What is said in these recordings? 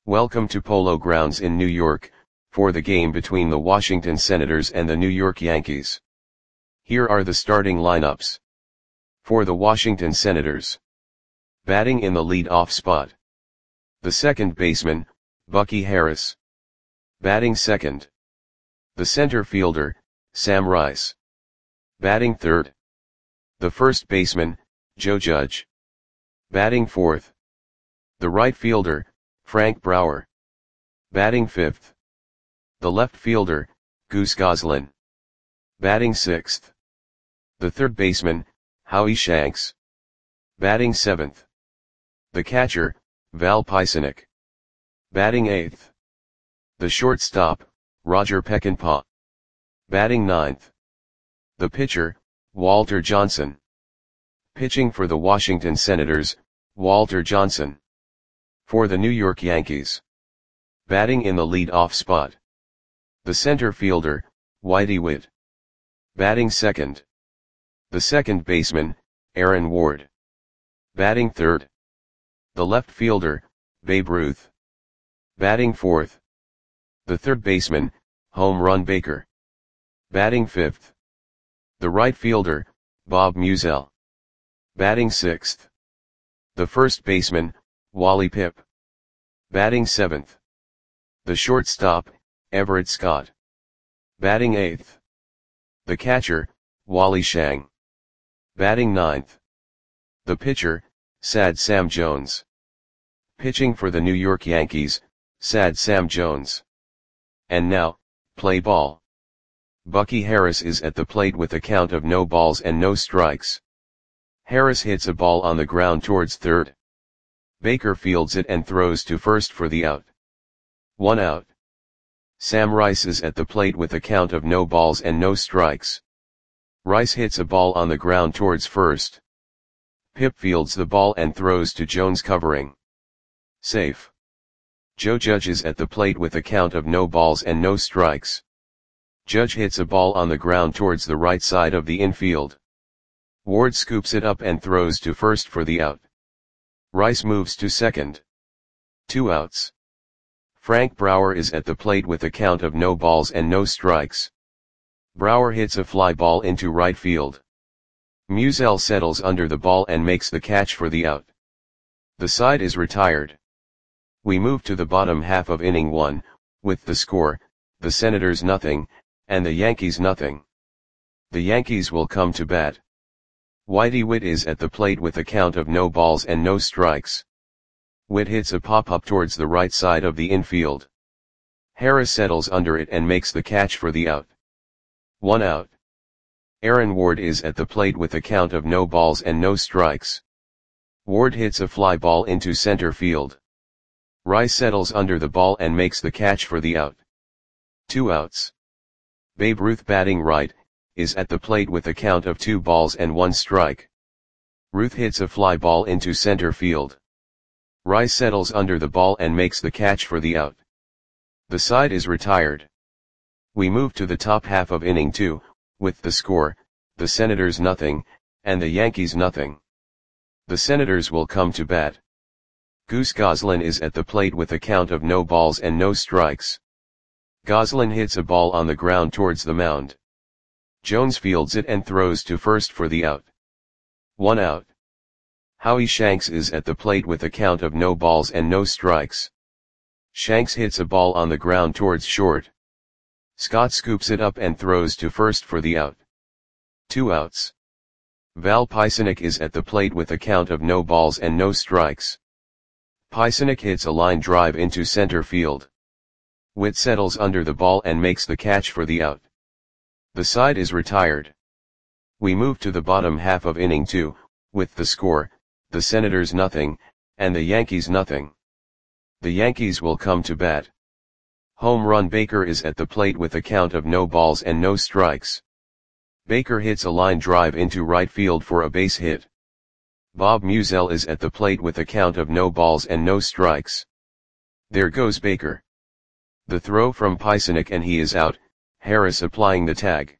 Welcome to Polo Grounds in New York, for the game between the Washington Senators and the New York Yankees. Here are the starting lineups. For the Washington Senators. Batting in the lead-off spot. The second baseman, Bucky Harris. Batting second. The center fielder, Sam Rice. Batting third. The first baseman, Joe Judge. Batting fourth. The right fielder, Frank Bauer. Batting fifth. The left fielder, Goose Goslin. Batting sixth. The third baseman, Howie Shanks. Batting seventh. The catcher, Val Paisenick. Batting eighth. The shortstop, Roger Peckinpah. Batting ninth. The pitcher, Walter Johnson. Pitching for the Washington Senators, Walter Johnson. For the New York Yankees. Batting in the lead-off spot. The center fielder, Whitey Witt. Batting second. The second baseman, Aaron Ward. Batting third. The left fielder, Babe Ruth. Batting fourth. The third baseman, Home Run Baker. Batting fifth. The right fielder, Bob Musial. Batting sixth. The first baseman, Wally Pipp. Batting seventh. The shortstop, Everett Scott. Batting eighth. The catcher, Wally Shang. Batting ninth. The pitcher, Sad Sam Jones. Pitching for the New York Yankees, Sad Sam Jones. And now, play ball. Bucky Harris is at the plate with a count of no balls and no strikes. Harris hits a ball on the ground towards third. Baker fields it and throws to first for the out. 1 out. Sam Rice is at the plate with a count of no balls and no strikes. Rice hits a ball on the ground towards first. Pipp fields the ball and throws to Jones covering. Safe. Joe Judge is at the plate with a count of no balls and no strikes. Judge hits a ball on the ground towards the right side of the infield. Ward scoops it up and throws to first for the out. Rice moves to second. 2 outs. Frank Bauer is at the plate with a count of no balls and no strikes. Bauer hits a fly ball into right field. Musial settles under the ball and makes the catch for the out. The side is retired. We move to the bottom half of inning 1, with the score, the Senators nothing, and the Yankees nothing. The Yankees will come to bat. Whitey Witt is at the plate with a count of no balls and no strikes. Witt hits a pop-up towards the right side of the infield. Harris settles under it and makes the catch for the out. 1 out. Aaron Ward is at the plate with a count of no balls and no strikes. Ward hits a fly ball into center field. Rice settles under the ball and makes the catch for the out. 2 outs. Babe Ruth batting right, is at the plate with a count of 2 balls and 1 strike. Ruth hits a fly ball into center field. Rice settles under the ball and makes the catch for the out. The side is retired. We move to the top half of inning 2, with the score, the Senators nothing, and the Yankees nothing. The Senators will come to bat. Goose Goslin is at the plate with a count of no balls and no strikes. Goslin hits a ball on the ground towards the mound. Jones fields it and throws to first for the out. 1 out. Howie Shanks is at the plate with a count of no balls and no strikes. Shanks hits a ball on the ground towards short. Scott scoops it up and throws to first for the out. 2 outs. Val Paisenick is at the plate with a count of no balls and no strikes. Paisenick hits a line drive into center field. Witt settles under the ball and makes the catch for the out. The side is retired. We move to the bottom half of inning 2, with the score, the Senators nothing, and the Yankees nothing. The Yankees will come to bat. Home Run Baker is at the plate with a count of no balls and no strikes. Baker hits a line drive into right field for a base hit. Bob Musial is at the plate with a count of no balls and no strikes. There goes Baker. The throw from Paisenick and he is out, Harris applying the tag.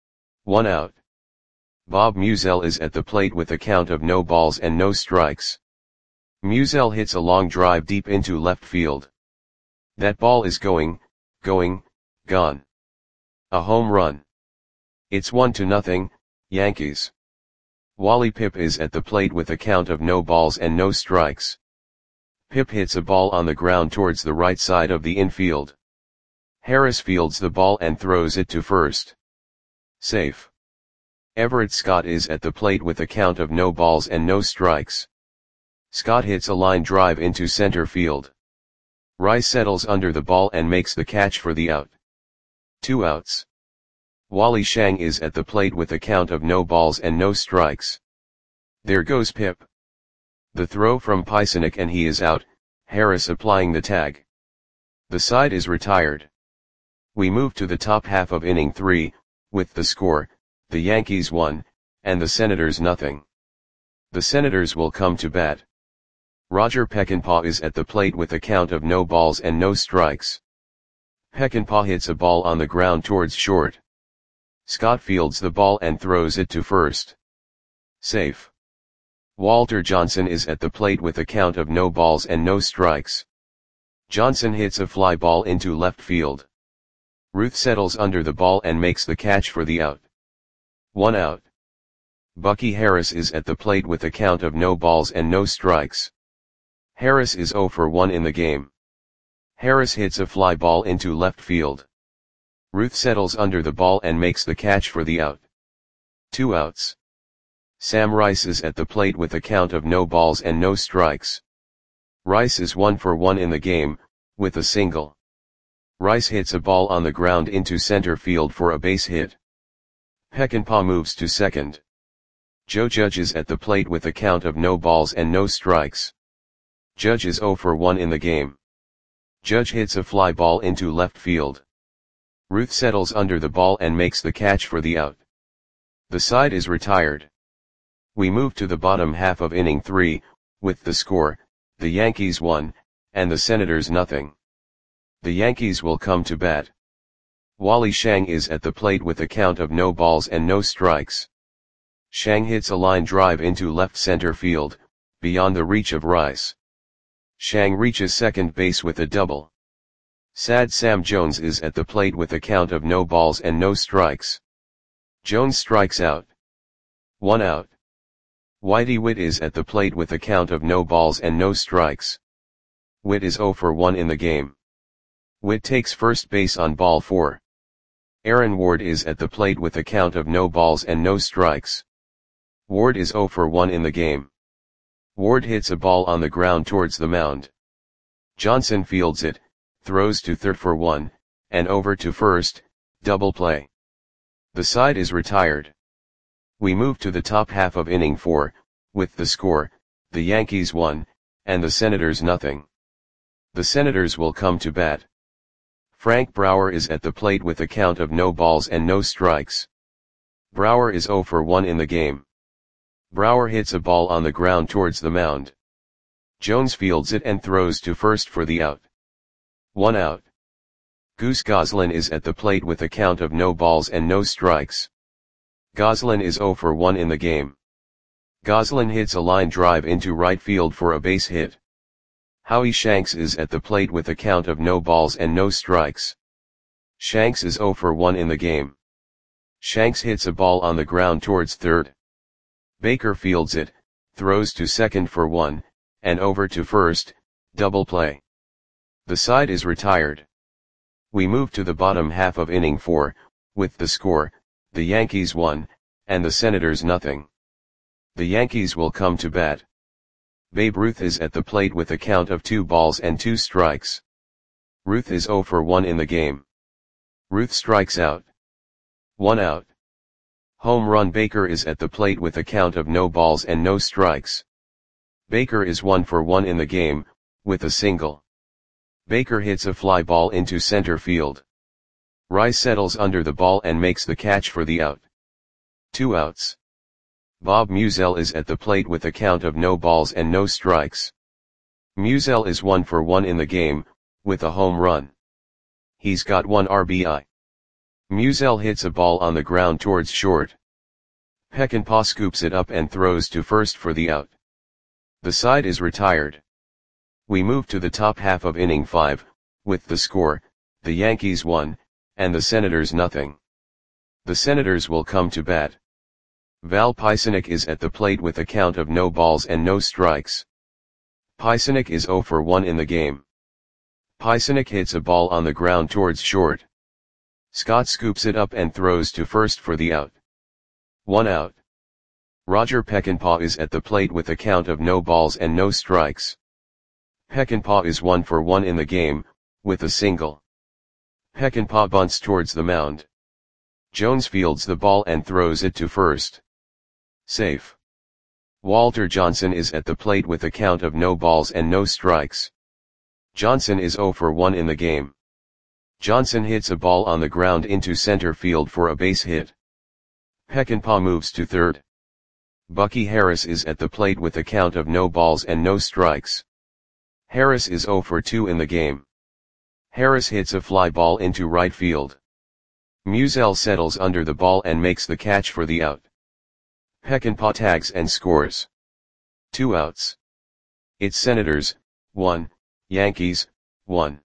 1 out. Bob Musial is at the plate with a count of no balls and no strikes. Musial hits a long drive deep into left field. That ball is going, gone. A home run. It's 1-0, Yankees. Wally Pipp is at the plate with a count of no balls and no strikes. Pipp hits a ball on the ground towards the right side of the infield. Harris fields the ball and throws it to first. Safe. Everett Scott is at the plate with a count of no balls and no strikes. Scott hits a line drive into center field. Rice settles under the ball and makes the catch for the out. 2 outs. Wally Shang is at the plate with a count of no balls and no strikes. There goes Pipp. The throw from Pysenik and he is out, Harris applying the tag. The side is retired. We move to the top half of inning 3, with the score, the Yankees 1, and the Senators nothing. The Senators will come to bat. Roger Peckinpah is at the plate with a count of no balls and no strikes. Peckinpah hits a ball on the ground towards short. Scott fields the ball and throws it to first. Safe. Walter Johnson is at the plate with a count of no balls and no strikes. Johnson hits a fly ball into left field. Ruth settles under the ball and makes the catch for the out. 1 out. Bucky Harris is at the plate with a count of no balls and no strikes. Harris is 0 for 1 in the game. Harris hits a fly ball into left field. Ruth settles under the ball and makes the catch for the out. 2 outs. Sam Rice is at the plate with a count of no balls and no strikes. Rice is 1 for 1 in the game, with a single. Rice hits a ball on the ground into center field for a base hit. Peckinpah moves to second. Joe Judge is at the plate with a count of no balls and no strikes. Judge is 0 for 1 in the game. Judge hits a fly ball into left field. Ruth settles under the ball and makes the catch for the out. The side is retired. We move to the bottom half of inning 3, with the score, the Yankees 1, and the Senators nothing. The Yankees will come to bat. Wally Shang is at the plate with a count of no balls and no strikes. Shang hits a line drive into left center field, beyond the reach of Rice. Shang reaches second base with a double. Sad Sam Jones is at the plate with a count of no balls and no strikes. Jones strikes out. 1 out. Whitey Witt is at the plate with a count of no balls and no strikes. Witt is 0 for 1 in the game. Witt takes first base on ball 4. Aaron Ward is at the plate with a count of no balls and no strikes. Ward is 0 for 1 in the game. Ward hits a ball on the ground towards the mound. Johnson fields it, throws to third for 1, and over to first, double play. The side is retired. We move to the top half of inning 4, with the score, the Yankees 1, and the Senators nothing. The Senators will come to bat. Frank Brower is at the plate with a count of no balls and no strikes. Brower is 0 for 1 in the game. Brower hits a ball on the ground towards the mound. Jones fields it and throws to first for the out. 1 out. Goose Goslin is at the plate with a count of no balls and no strikes. Goslin is 0 for 1 in the game. Goslin hits a line drive into right field for a base hit. Howie Shanks is at the plate with a count of no balls and no strikes. Shanks is 0 for 1 in the game. Shanks hits a ball on the ground towards third. Baker fields it, throws to second for 1, and over to first, double play. The side is retired. We move to the bottom half of inning 4, with the score, the Yankees 1, and the Senators nothing. The Yankees will come to bat. Babe Ruth is at the plate with a count of 2 balls and 2 strikes. Ruth is 0 for 1 in the game. Ruth strikes out. 1 out. Home run Baker is at the plate with a count of no balls and no strikes. Baker is 1 for 1 in the game, with a single. Baker hits a fly ball into center field. Rice settles under the ball and makes the catch for the out. 2 outs. Bob Musial is at the plate with a count of no balls and no strikes. Musial is 1 for 1 in the game, with a home run. He's got 1 RBI. Musial hits a ball on the ground towards short. Peckinpah scoops it up and throws to first for the out. The side is retired. We move to the top half of inning 5, with the score, the Yankees 1, and the Senators nothing. The Senators will come to bat. Val Pisanic is at the plate with a count of no balls and no strikes. Pisanic is 0 for 1 in the game. Pisanic hits a ball on the ground towards short. Scott scoops it up and throws to first for the out. 1 out. Roger Peckinpah is at the plate with a count of no balls and no strikes. Peckinpah is 1 for 1 in the game, with a single. Peckinpah bunts towards the mound. Jones fields the ball and throws it to first. Safe. Walter Johnson is at the plate with a count of no balls and no strikes. Johnson is 0 for 1 in the game. Johnson hits a ball on the ground into center field for a base hit. Peckinpah moves to third. Bucky Harris is at the plate with a count of no balls and no strikes. Harris is 0 for 2 in the game. Harris hits a fly ball into right field. Musial settles under the ball and makes the catch for the out. Peckinpah tags and scores. 2 outs. It's Senators, 1, Yankees, 1.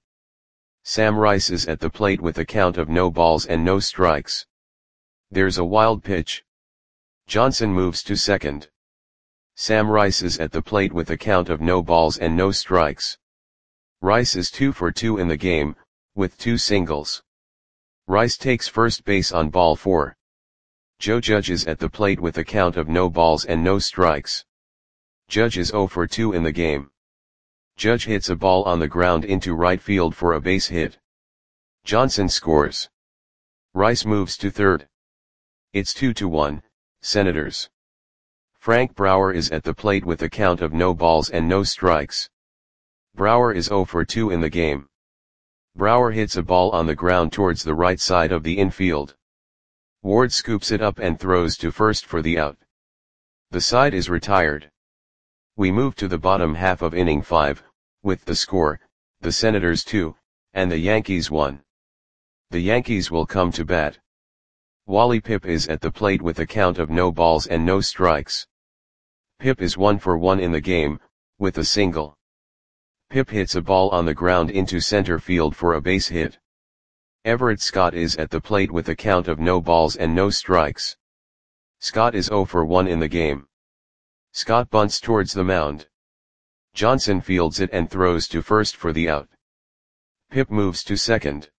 Sam Rice is at the plate with a count of no balls and no strikes. There's a wild pitch. Johnson moves to second. Sam Rice is at the plate with a count of no balls and no strikes. Rice is 2 for 2 in the game, with 2 singles. Rice takes first base on ball 4. Joe Judge is at the plate with a count of no balls and no strikes. Judge is 0 for 2 in the game. Judge hits a ball on the ground into right field for a base hit. Johnson scores. Rice moves to third. It's 2-1, Senators. Frank Brower is at the plate with a count of no balls and no strikes. Brower is 0 for 2 in the game. Brower hits a ball on the ground towards the right side of the infield. Ward scoops it up and throws to first for the out. The side is retired. We move to the bottom half of inning 5, with the score, the Senators 2, and the Yankees 1. The Yankees will come to bat. Wally Pipp is at the plate with a count of no balls and no strikes. Pipp is 1 for 1 in the game, with a single. Pipp hits a ball on the ground into center field for a base hit. Everett Scott is at the plate with a count of no balls and no strikes. Scott is 0 for 1 in the game. Scott bunts towards the mound. Johnson fields it and throws to first for the out. Pipp moves to second.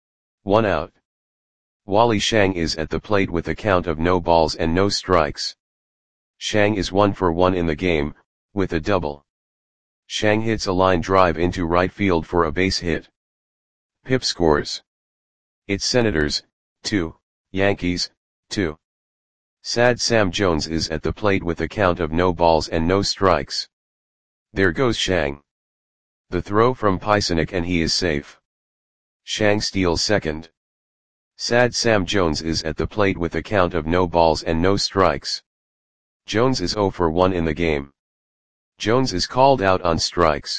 1 out. Wally Shang is at the plate with a count of no balls and no strikes. Shang is 1 for 1 in the game, with a double. Shang hits a line drive into right field for a base hit. Pipp scores. It's Senators, 2, Yankees, 2. Sad Sam Jones is at the plate with a count of no balls and no strikes. There goes Shang. The throw from Pisanic and he is safe. Shang steals second. Sad Sam Jones is at the plate with a count of no balls and no strikes. Jones is 0 for 1 in the game. Jones is called out on strikes.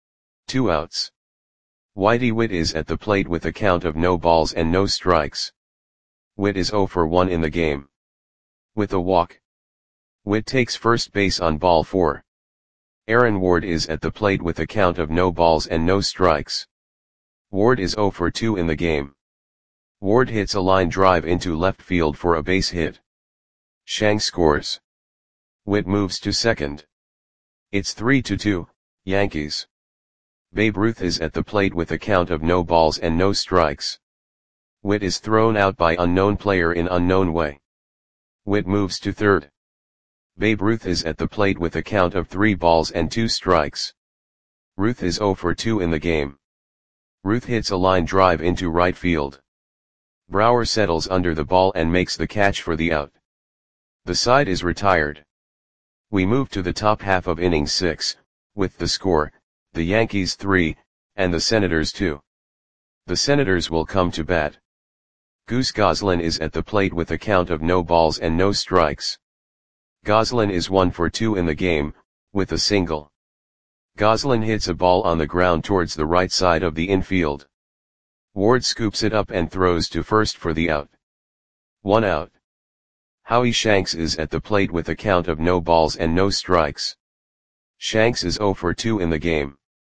2 outs. Whitey Witt is at the plate with a count of no balls and no strikes. Witt is 0 for 1 in the game. With a walk. Witt takes first base on ball 4. Aaron Ward is at the plate with a count of no balls and no strikes. Ward is 0 for 2 in the game. Ward hits a line drive into left field for a base hit. Shang scores. Witt moves to second. It's 3-2, Yankees. Babe Ruth is at the plate with a count of no balls and no strikes. Witt is thrown out by unknown player in unknown way. Witt moves to third. Babe Ruth is at the plate with a count of 3 balls and 2 strikes. Ruth is 0 for 2 in the game. Ruth hits a line drive into right field. Brower settles under the ball and makes the catch for the out. The side is retired. We move to the top half of inning 6, with the score, the Yankees 3, and the Senators 2. The Senators will come to bat. Goose Goslin is at the plate with a count of no balls and no strikes. Goslin is 1 for 2 in the game, with a single. Goslin hits a ball on the ground towards the right side of the infield. Ward scoops it up and throws to first for the out. 1 out. Howie Shanks is at the plate with a count of no balls and no strikes. Shanks is 0 for 2 in the game.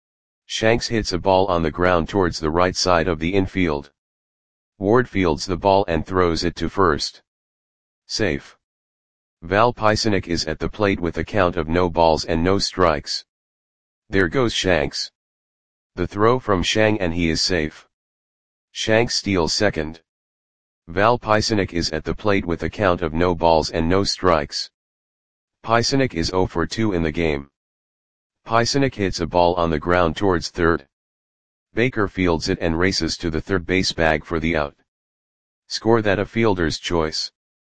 Shanks hits a ball on the ground towards the right side of the infield. Ward fields the ball and throws it to first. Safe. Val Pisanic is at the plate with a count of no balls and no strikes. There goes Shanks. The throw from Shang and he is safe. Shanks steals second. Val Pisanic is at the plate with a count of no balls and no strikes. Pisanic is 0 for 2 in the game. Pisanic hits a ball on the ground towards third. Baker fields it and races to the third base bag for the out. Score that a fielder's choice.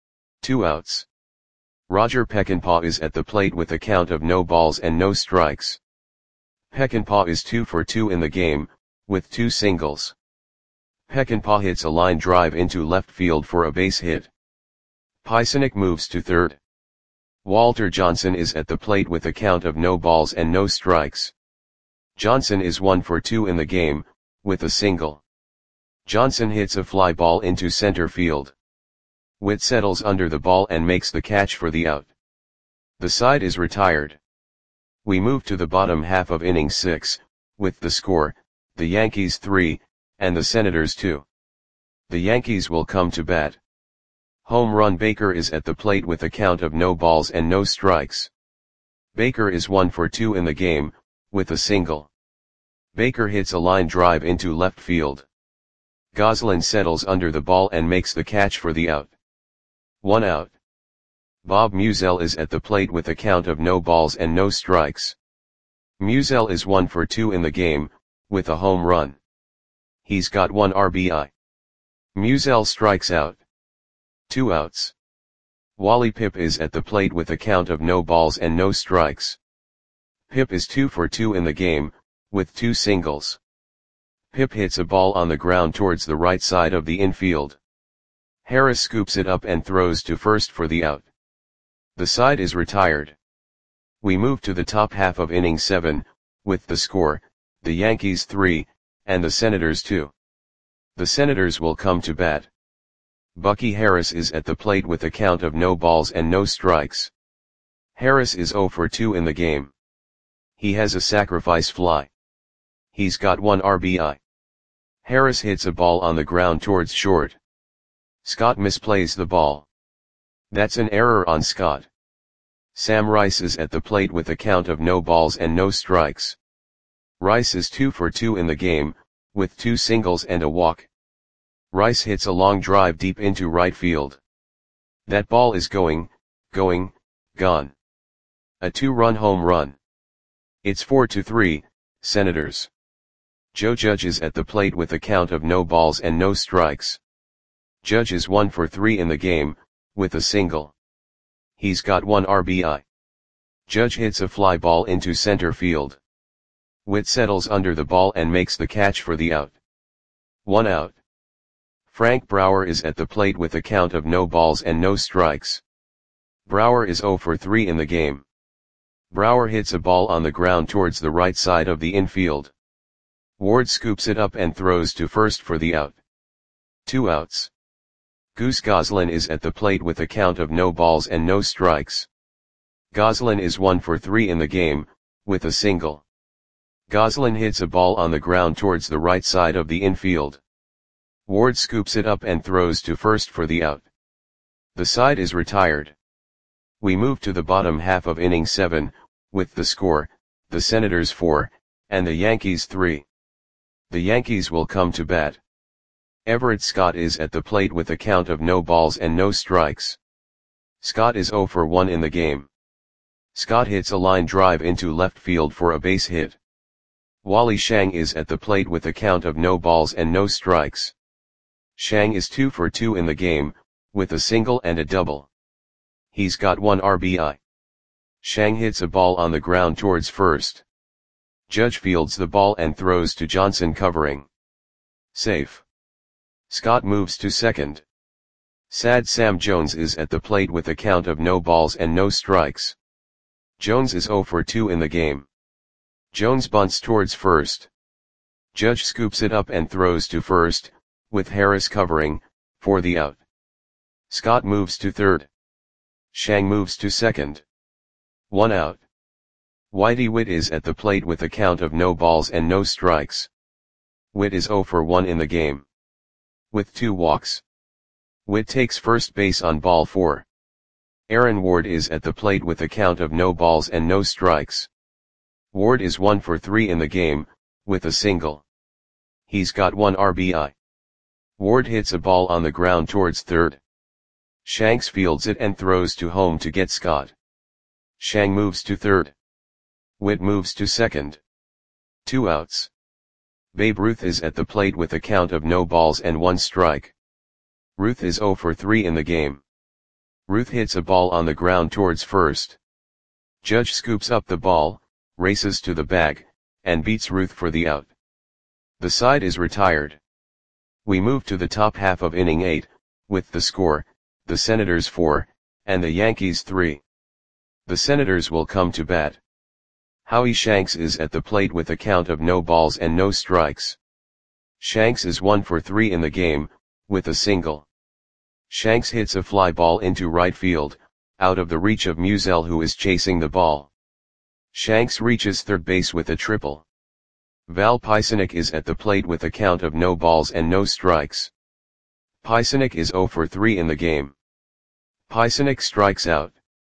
2 outs. Roger Peckinpah is at the plate with a count of no balls and no strikes. Peckinpah is 2 for 2 in the game, with 2 singles. Peckinpah hits a line drive into left field for a base hit. Pisanic moves to third. Walter Johnson is at the plate with a count of no balls and no strikes. Johnson is 1 for 2 in the game, with a single. Johnson hits a fly ball into center field. Witt settles under the ball and makes the catch for the out. The side is retired. We move to the bottom half of inning 6, with the score, the Yankees 3, and the Senators 2. The Yankees will come to bat. Home run Baker is at the plate with a count of no balls and no strikes. Baker is 1 for 2 in the game, with a single. Baker hits a line drive into left field. Goslin settles under the ball and makes the catch for the out. 1 out. Bob Musial is at the plate with a count of no balls and no strikes. Musial is 1 for 2 in the game, with a home run. He's got 1 RBI. Musial strikes out. 2 outs. Wally Pipp is at the plate with a count of no balls and no strikes. Pipp is 2 for 2 in the game, with 2 singles. Pipp hits a ball on the ground towards the right side of the infield. Harris scoops it up and throws to first for the out. The side is retired. We move to the top half of inning 7, with the score, the Yankees 3, and the Senators 2. The Senators will come to bat. Bucky Harris is at the plate with a count of no balls and no strikes. Harris is 0 for 2 in the game. He has a sacrifice fly. He's got 1 RBI. Harris hits a ball on the ground towards short. Scott misplays the ball. That's an error on Scott. Sam Rice is at the plate with a count of no balls and no strikes. Rice is 2 for 2 in the game, with 2 singles and a walk. Rice hits a long drive deep into right field. That ball is gone. A 2-run home run. It's 4-3, Senators. Joe Judge is at the plate with a count of no balls and no strikes. Judge is 1 for 3 in the game, with a single. He's got 1 RBI. Judge hits a fly ball into center field. Witt settles under the ball and makes the catch for the out. 1 out. Frank Brower is at the plate with a count of no balls and no strikes. Brower is 0 for 3 in the game. Brower hits a ball on the ground towards the right side of the infield. Ward scoops it up and throws to first for the out. 2 outs. Goose Goslin is at the plate with a count of no balls and no strikes. Goslin is 1 for 3 in the game, with a single. Goslin hits a ball on the ground towards the right side of the infield. Ward scoops it up and throws to first for the out. The side is retired. We move to the bottom half of inning 7, with the score, the Senators 4, and the Yankees 3. The Yankees will come to bat. Everett Scott is at the plate with a count of no balls and no strikes. Scott is 0 for 1 in the game. Scott hits a line drive into left field for a base hit. Wally Shang is at the plate with a count of no balls and no strikes. Shang is 2 for 2 in the game, with a single and a double. He's got 1 RBI. Shang hits a ball on the ground towards first. Judge fields the ball and throws to Johnson covering. Safe. Scott moves to second. Sad Sam Jones is at the plate with a count of no balls and no strikes. Jones is 0 for 2 in the game. Jones bunts towards first. Judge scoops it up and throws to first, with Harris covering, for the out. Scott moves to third. Shang moves to second. 1 out. Whitey Witt is at the plate with a count of no balls and no strikes. Witt is 0 for 1 in the game, with 2 walks. Witt takes first base on ball 4. Aaron Ward is at the plate with a count of no balls and no strikes. Ward is 1 for 3 in the game, with a single. He's got 1 RBI. Ward hits a ball on the ground towards third. Shanks fields it and throws to home to get Scott. Shang moves to third. Witt moves to second. 2 outs. Babe Ruth is at the plate with a count of no balls and 1 strike. Ruth is 0 for 3 in the game. Ruth hits a ball on the ground towards first. Judge scoops up the ball, races to the bag, and beats Ruth for the out. The side is retired. We move to the top half of inning 8, with the score, the Senators 4, and the Yankees 3. The Senators will come to bat. Howie Shanks is at the plate with a count of no balls and no strikes. Shanks is 1 for 3 in the game, with a single. Shanks hits a fly ball into right field, out of the reach of Musial, who is chasing the ball. Shanks reaches third base with a triple. Val Pisanic is at the plate with a count of no balls and no strikes. Pisanic is 0 for 3 in the game. Pisanic strikes out.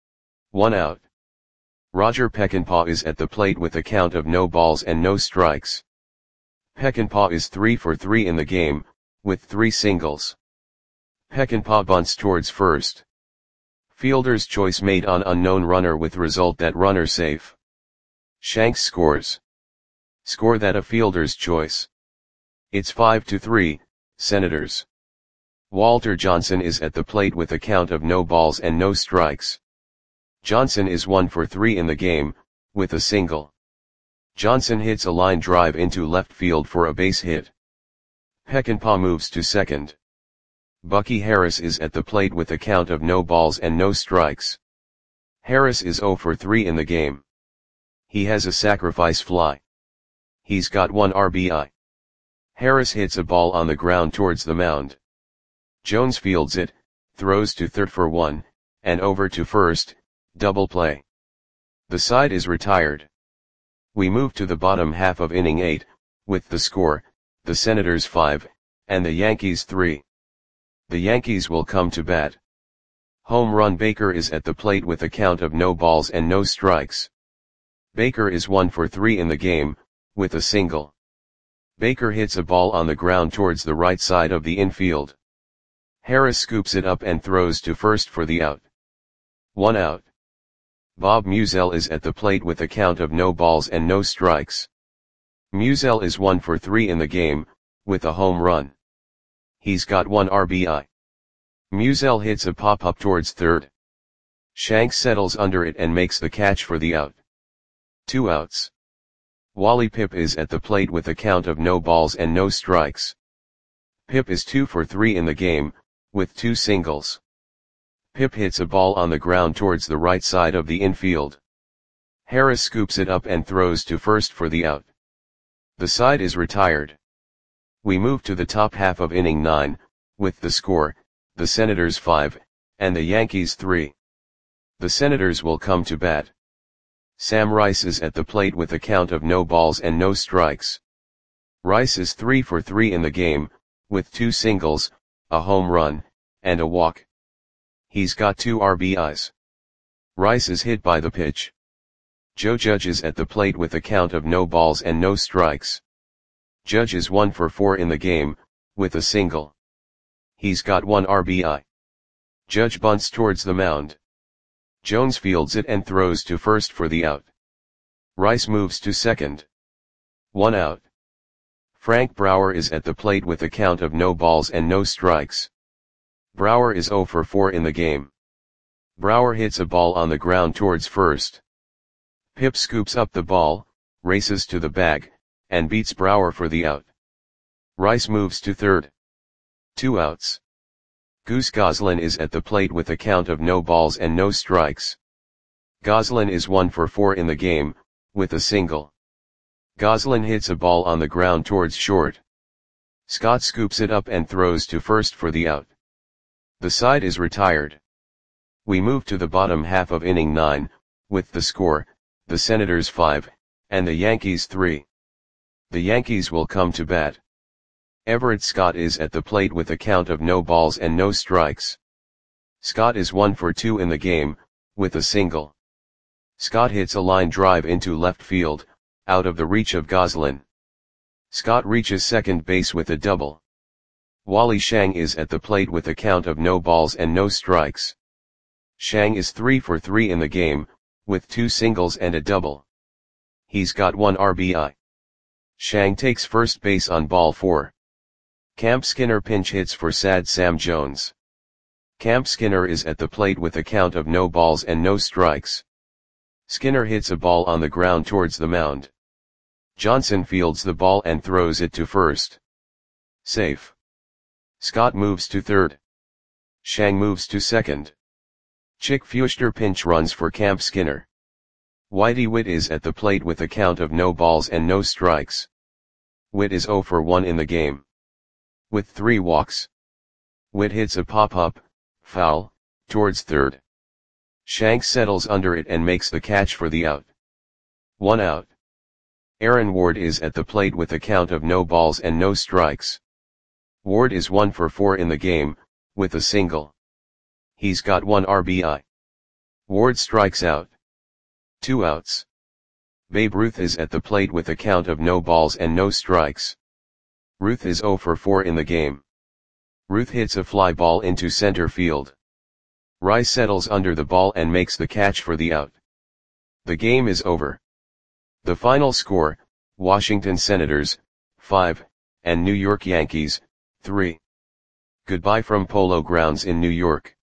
1 out. Roger Peckinpah is at the plate with a count of no balls and no strikes. Peckinpah is 3 for 3 in the game, with 3 singles. Peckinpah bunts towards first. Fielder's choice made on unknown runner with result that runner safe. Shanks scores. Score that a fielder's choice. It's 5-3, Senators. Walter Johnson is at the plate with a count of no balls and no strikes. Johnson is 1 for 3 in the game, with a single. Johnson hits a line drive into left field for a base hit. Peckinpah moves to second. Bucky Harris is at the plate with a count of no balls and no strikes. Harris is 0 for 3 in the game. He has a sacrifice fly. He's got 1 RBI. Harris hits a ball on the ground towards the mound. Jones fields it, throws to third for 1, and over to first, double play. The side is retired. We move to the bottom half of inning 8, with the score, the Senators 5, and the Yankees 3. The Yankees will come to bat. Home run Baker is at the plate with a count of no balls and no strikes. Baker is 1 for 3 in the game, with a single. Baker hits a ball on the ground towards the right side of the infield. Harris scoops it up and throws to first for the out. 1 out. Bob Musial is at the plate with a count of no balls and no strikes. Musial is 1 for 3 in the game, with a home run. He's got 1 RBI. Musial hits a pop-up towards third. Shanks settles under it and makes the catch for the out. 2 outs. Wally Pipp is at the plate with a count of no balls and no strikes. Pipp is 2 for 3 in the game, with 2 singles. Pipp hits a ball on the ground towards the right side of the infield. Harris scoops it up and throws to first for the out. The side is retired. We move to the top half of inning 9, with the score, the Senators 5, and the Yankees 3. The Senators will come to bat. Sam Rice is at the plate with a count of no balls and no strikes. Rice is 3 for 3 in the game, with 2 singles, a home run, and a walk. He's got 2 RBIs. Rice is hit by the pitch. Joe Judge is at the plate with a count of no balls and no strikes. Judge is 1 for 4 in the game, with a single. He's got 1 RBI. Judge bunts towards the mound. Jones fields it and throws to first for the out. Rice moves to second. 1 out. Frank Brower is at the plate with a count of no balls and no strikes. Brower is 0 for 4 in the game. Brower hits a ball on the ground towards first. Pipp scoops up the ball, races to the bag, and beats Brower for the out. Rice moves to third. 2 outs. Goose Goslin is at the plate with a count of no balls and no strikes. Goslin is 1 for 4 in the game, with a single. Goslin hits a ball on the ground towards short. Scott scoops it up and throws to first for the out. The side is retired. We move to the bottom half of inning 9, with the score, the Senators 5, and the Yankees 3. The Yankees will come to bat. Everett Scott is at the plate with a count of no balls and no strikes. Scott is 1 for 2 in the game, with a single. Scott hits a line drive into left field, out of the reach of Goslin. Scott reaches second base with a double. Wally Shang is at the plate with a count of no balls and no strikes. Shang is 3 for 3 in the game, with 2 singles and a double. He's got 1 RBI. Shang takes first base on ball 4. Camp Skinner pinch hits for Sad Sam Jones. Camp Skinner is at the plate with a count of no balls and no strikes. Skinner hits a ball on the ground towards the mound. Johnson fields the ball and throws it to first. Safe. Scott moves to third. Shang moves to second. Chick Feuchter pinch runs for Camp Skinner. Whitey Witt is at the plate with a count of no balls and no strikes. Witt is 0 for 1 in the game, with 3 walks. Witt hits a pop-up, foul, towards third. Shanks settles under it and makes the catch for the out. 1 out. Aaron Ward is at the plate with a count of no balls and no strikes. Ward is 1 for 4 in the game, with a single. He's got 1 RBI. Ward strikes out. 2 outs. Babe Ruth is at the plate with a count of no balls and no strikes. Ruth is 0 for 4 in the game. Ruth hits a fly ball into center field. Rice settles under the ball and makes the catch for the out. The game is over. The final score, Washington Senators, 5, and New York Yankees, 3. Goodbye from Polo Grounds in New York.